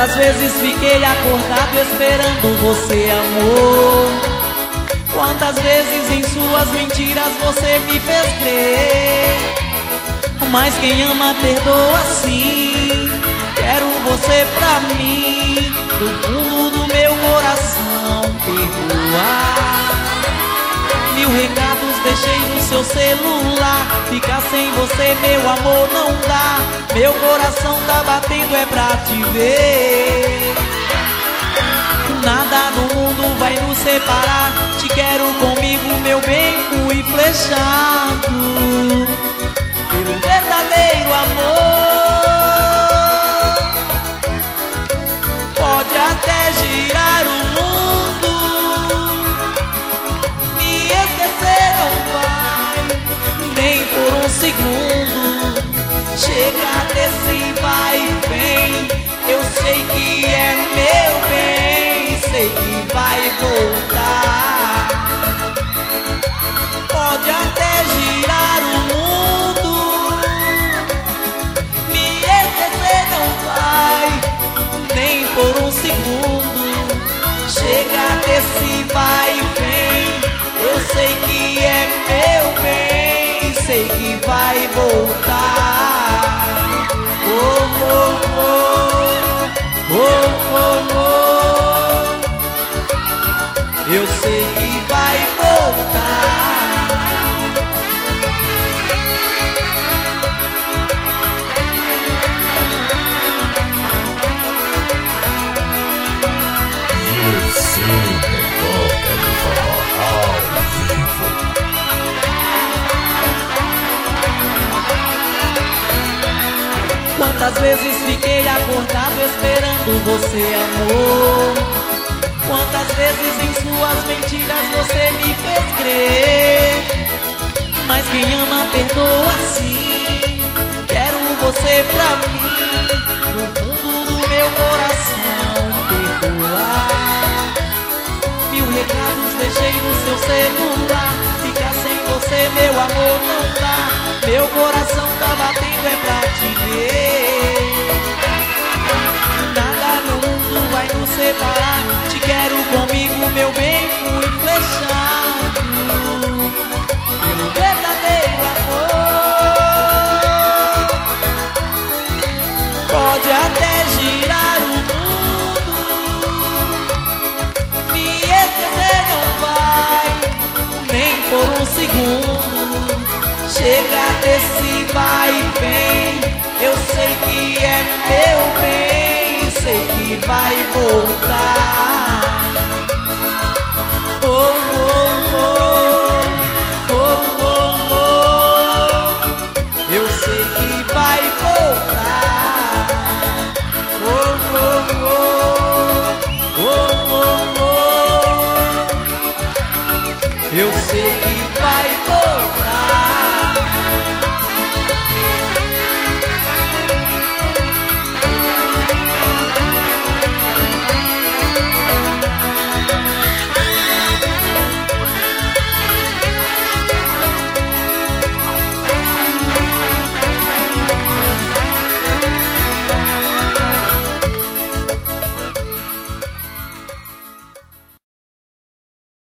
Quantas vezes fiquei acordado esperando você, amor? Quantas vezes em suas mentiras você me fez crer? Mas quem ama perdoa sim. Quero você pra mim, do fundo do meu coração perdoar. 1000 recados deixei no seu celular. Ficar sem você, meu amor, não dá. Meu coração tá batendo é pra te ver. Nada no mundo vai nos separar. Te quero comigo, meu bem, fui flechado pelo verdadeiro amor. Pode até girar o mundo, me esquecer não vai, nem por um segundo. Chega desse vai e vem, eu sei que é meu bem, sei que vai voltar. Pode até girar o mundo, me esquecer não vai, nem por um segundo. Chega desse vai e vem, eu sei que é meu bem, sei que vai voltar. Oh, oh, oh, oh, oh, oh. Eu sei que vai voltar. Quantas vezes fiquei acordado esperando você, amor? Quantas vezes em suas mentiras você me fez crer? Mas quem ama perdoa sim. Quero você pra mim, no fundo do meu coração perdoar. 1000 recados deixei no seu celular. Ficar sem você, meu amor, não dá. Meu coração tá batendo é pra te ver. Nada no mundo vai nos separar. Te quero comigo, meu bem, fui flechado pelo verdadeiro amor. Pode até girar o mundo, me esquecer não vai, nem por um segundo. Chega desse vai e vem, eu sei que é meu bem, sei que vai voltar.